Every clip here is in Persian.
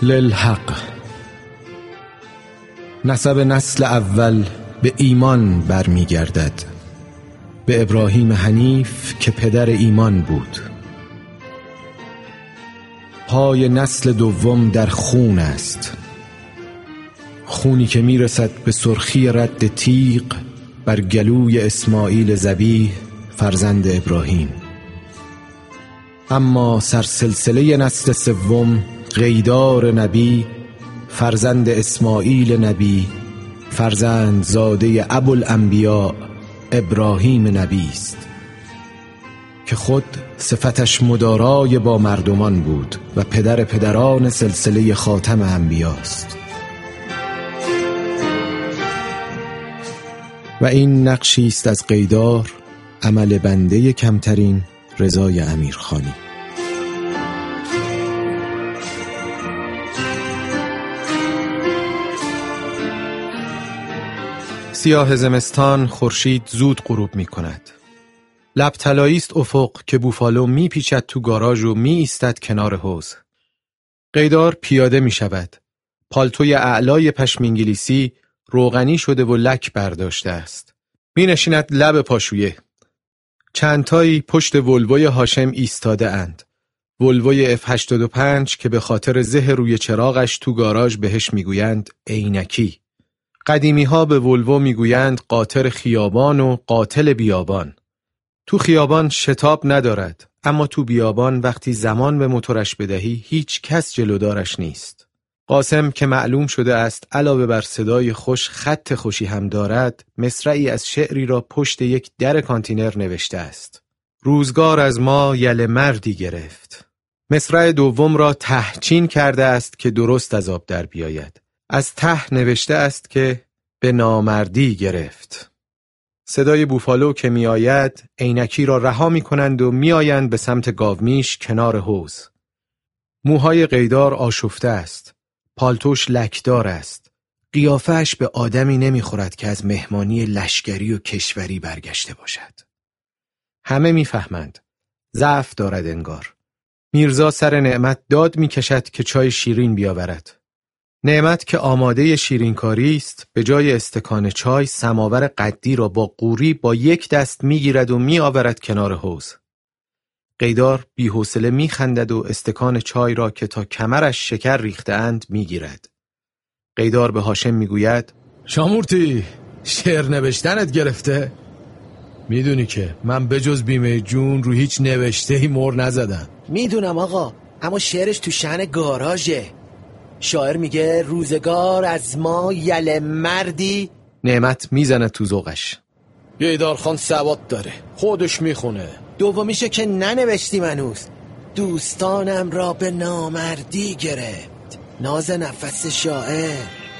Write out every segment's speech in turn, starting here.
للحق. نسب نسل اول به ایمان برمیگردد، به ابراهیم حنیف که پدر ایمان بود. پای نسل دوم در خون است، خونی که میرسد به سرخی رد تیغ بر گلوی اسماعیل ذبیح فرزند ابراهیم. اما سرسلسله نسل سوم قیدار نبی فرزند اسماعیل نبی، فرزند زاده ابوالانبیاء ابراهیم نبی است که خود صفتش مدارای با مردمان بود و پدر پدران سلسله خاتم انبیاست. و این نقشی است از قیدار، عمل بنده کمترین رضای امیرخانی. سیاه زمستان، خورشید زود غروب می کند. لب طلایی است افق که بوفالو می پیچد تو گاراژ و می ایستد کنار حوض. قیدار پیاده می شود. پالتوی اعلای پشم انگلیسی روغنی شده و لک برداشته است. می نشیند لب پاشویه. چندتایی پشت ولوی هاشم ایستاده اند. ولوی F85 که به خاطر زه روی چراغش تو گاراژ بهش می گویند عینکی. قدیمی ها به ولوو می گویند قاطر خیابان و قاتل بیابان. تو خیابان شتاب ندارد، اما تو بیابان وقتی زمان به موتورش بدهی هیچ کس جلودارش نیست. قاسم که معلوم شده است علاوه بر صدای خوش خط خوشی هم دارد، مصرعی از شعری را پشت یک در کانتینر نوشته است. روزگار از ما یل مردی گرفت. مصرع دوم را تهچین کرده است که درست از آب در بیاید. از ته نوشته است که به نامردی گرفت. صدای بوفالو که می آید، عینکی را رها می کنند و می آیند به سمت گاومیش کنار حوض. موهای قیدار آشفته است. پالتوش لکدار است. قیافه‌اش به آدمی نمی خورد که از مهمانی لشکری و کشوری برگشته باشد. همه می فهمند. ضعف دارد انگار. میرزا سر نعمت داد می کشد که چای شیرین بیاورد. نعمت که آماده شیرینکاری است، به جای استکان چای سماور قدی را با قوری با یک دست میگیرد و میآورد کنار حوض. قیدار بی‌حوصله میخندد و استکان چای را که تا کمرش شکر ریخته‌اند میگیرد. قیدار به هاشم میگوید شامورتی، شعر نوشتنت گرفته؟ میدونی که من بجز بیمه جون رو هیچ نوشته‌ای مهر نزدم. میدونم آقا، اما شعرش تو شأن گاراژه. شاعر میگه روزگار از ما یل مردی. نعمت میزنه تو ذوقش. قیدار خان سواد داره، خودش میخونه. دومیشه که ننوشتیم هنوز. دوستانم را به نامردی گرفت. ناز نفس شاعر.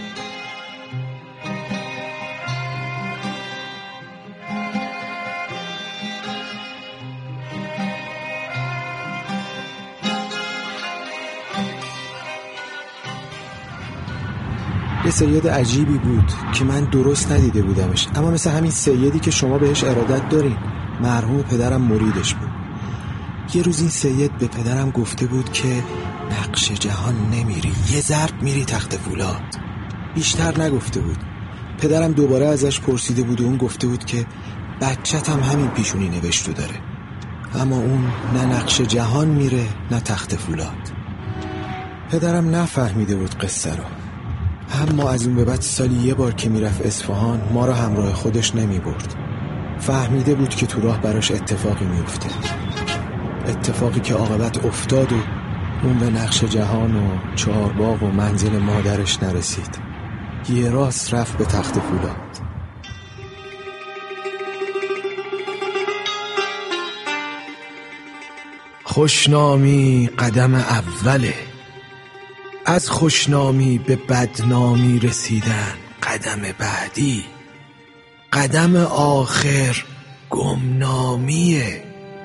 یه سید عجیبی بود که من درست ندیده بودمش، اما مثل همین سیدی که شما بهش ارادت دارین. مرحوم پدرم مریدش بود. یه روز این سید به پدرم گفته بود که نقش جهان نمیری، یه ضرب میری تخت فولاد. بیشتر نگفته بود. پدرم دوباره ازش پرسیده بود و اون گفته بود که بچت هم همین پیشونی نوشتو داره، اما اون نه نقش جهان میره نه تخت فولاد. پدرم نفهمیده بود قصه رو، اما از اون به بعد سالی یه بار که میرفت اصفهان ما رو همراه خودش نمی برد. فهمیده بود که تو راه براش اتفاقی میفته، اتفاقی که عاقبت افتاد و اون به نقش جهان و چهارباغ و منزل مادرش نرسید. یه راست رفت به تخت فولاد. خوشنامی قدم اوله، از خوشنامی به بدنامی رسیدن قدم بعدی، قدم آخر گمنامیه.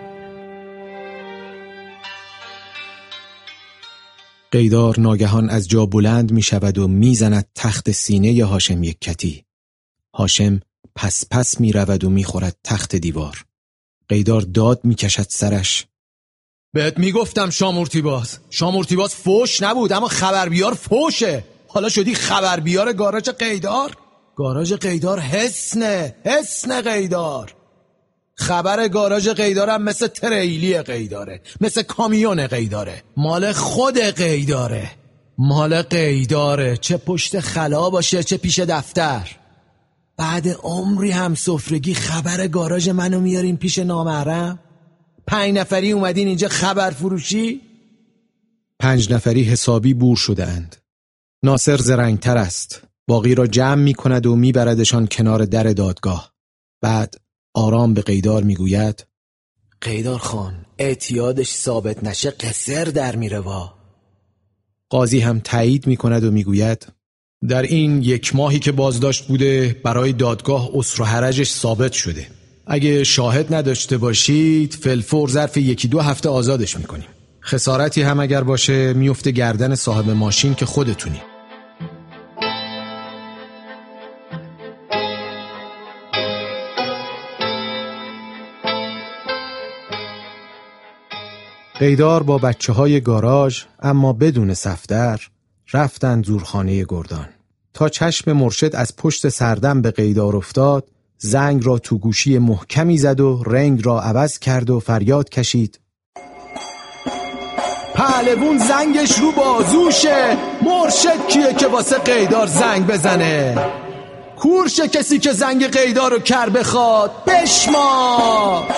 قیدار ناگهان از جا بلند می شود و می زند تخت سینه ی هاشم یکتی. هاشم پس می رود و می خورد تخت دیوار. قیدار داد می کشد سرش. بهت میگفتم شامورتیباز فوش نبود، اما خبربیار فوشه. حالا شدی خبربیار گاراژ قیدار. گاراژ قیدار حسن قیدار. خبر گاراژ قیدارم مثل تریلی قیداره، مثل کامیون قیداره، مال خود قیداره، مال قیداره، چه پشت خلا باشه چه پیش دفتر. بعد عمری هم سفرگی خبر گاراژ منو میارین پیش نامحرم؟ 5 نفری اومدین اینجا خبر فروشی؟ 5 نفری حسابی بور شده اند. ناصر زرنگتر است. باقی را جمع می کند و می بردشان کنار در دادگاه. بعد آرام به قیدار می گوید: قیدار خان، اعتیادش ثابت نشه قصر در میره وا. قاضی هم تایید می کند و می گوید: در این 1 ماهی که بازداشت بوده برای دادگاه اسر و حرجش ثابت شده. اگه شاهد نداشته باشید فلفور ظرف 1-2 هفته آزادش میکنیم. خسارتی هم اگر باشه میفته گردن صاحب ماشین که خودتونی. قیدار با بچه‌های گاراژ اما بدون صفدر رفتند زورخانه گردان. تا چشم مرشد از پشت سردم به قیدار افتاد، زنگ را تو گوشی محکمی زد و رنگ را عوض کرد و فریاد کشید: پهلوون زنگش رو بازوشه. مرشد کیه که واسه قیدار زنگ بزنه؟ کورشه کسی که زنگ قیدار رو کر بخواد. بشما.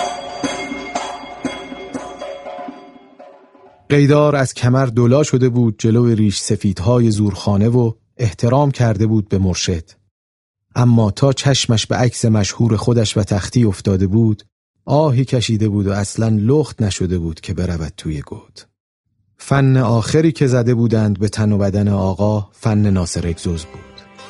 قیدار از کمر دولا شده بود جلو ریش سفیدهای زورخانه و احترام کرده بود به مرشد. اما تا چشمش به عکس مشهور خودش و تختی افتاده بود، آهی کشیده بود و اصلاً لخت نشده بود که برود توی گود. فن آخری که زده بودند به تن و بدن آقا فن ناصر اگزوز بود.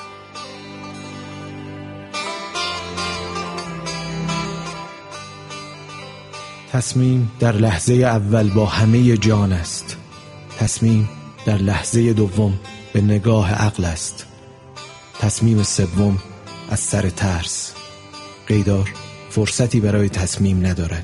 تصمیم در لحظه اول با همه جان است. تصمیم در لحظه دوم به نگاه عقل است. تصمیم سوم از سر ترس. قیدار فرصتی برای تصمیم ندارد.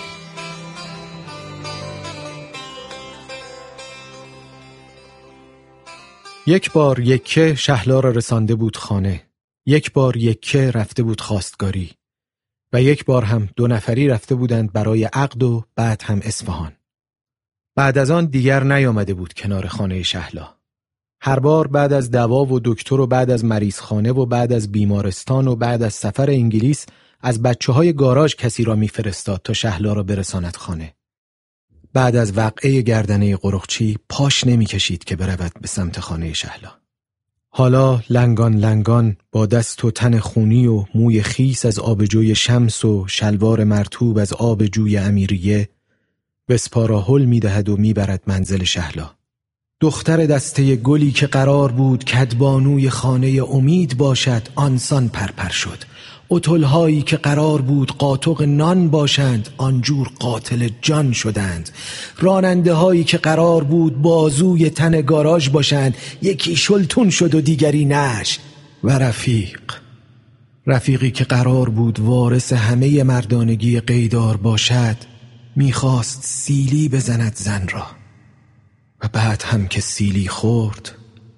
یک بار یکه شهلا را رسانده بود خانه. یک بار یکه رفته بود خواستگاری. و یک بار هم 2 نفری رفته بودند برای عقد و بعد هم اصفهان. بعد از آن دیگر نیامده بود کنار خانه شهلا. هر بار بعد از دوا و دکتر و بعد از مریضخانه و بعد از بیمارستان و بعد از سفر انگلیس از بچه‌های گاراژ کسی را میفرستاد تا شهلا را برساند خانه. بعد از وقعه گردنه قرقچی پاش نمی‌کشید که برود به سمت خانه شهلا. حالا لنگان با دست و تن خونی و موی خیس از آبجوی شمس و شلوار مرطوب از آبجوی امیریه بسپارا هل می‌دهد و میبرد منزل شهلا. دختر دسته گلی که قرار بود کدبانوی خانه امید باشد آنسان پرپر شد. اتلهایی که قرار بود قاطق نان باشند آنجور قاتل جان شدند. راننده هایی که قرار بود بازوی تن گاراژ باشند یکی شلتون شد و دیگری نش. و رفیقی که قرار بود وارث همه مردانگی قیدار باشد میخواست سیلی بزند زن را. و بعد هم که سیلی خورد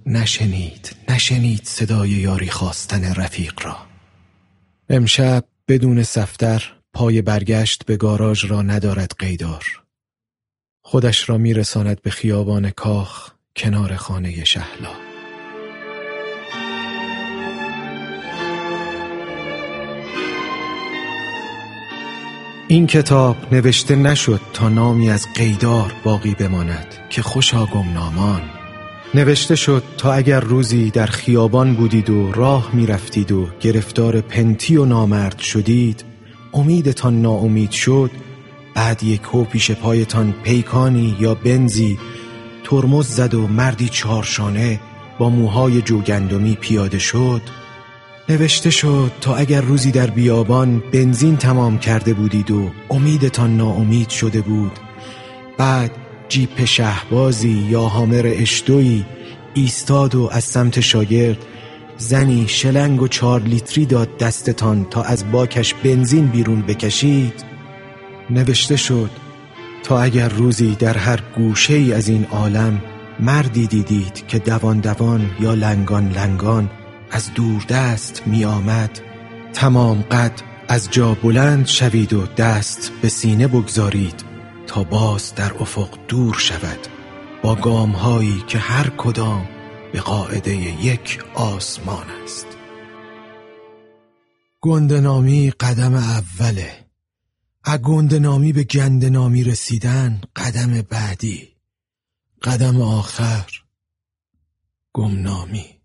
نشنید صدای یاری خواستن رفیق را. امشب بدون صفدر پای برگشت به گاراژ را ندارد قیدار. خودش را میرساند به خیابان کاخ کنار خانه شهلا. این کتاب نوشته نشد تا نامی از قیدار باقی بماند که خوشا گمنامان. نوشته شد تا اگر روزی در خیابان بودید و راه می رفتید و گرفتار پنتی و نامرد شدید، امیدتان ناامید شد، بعد یک هو پیش پایتان پیکانی یا بنزی ترمز زد و مردی 4 شانه با موهای جوگندمی پیاده شد. نوشته شد تا اگر روزی در بیابان بنزین تمام کرده بودید و امیدتان ناامید شده بود، بعد جیپ شهبازی یا هامر اشتویی ایستاد و از سمت شاگرد زنی شلنگ و 4 لیتری داد دستتان تا از باکش بنزین بیرون بکشید. نوشته شد تا اگر روزی در هر گوشه ای از این عالم مردی دیدید که دوان دوان یا لنگان لنگان از دوردست می آمد، تمام قد از جا بلند شوید و دست به سینه بگذارید تا باز در افق دور شود با گام‌هایی که هر کدام به قاعده یک آسمان است. گندنامی قدم اوله. از گندنامی به گندنامی رسیدن قدم بعدی. قدم آخر گمنامی.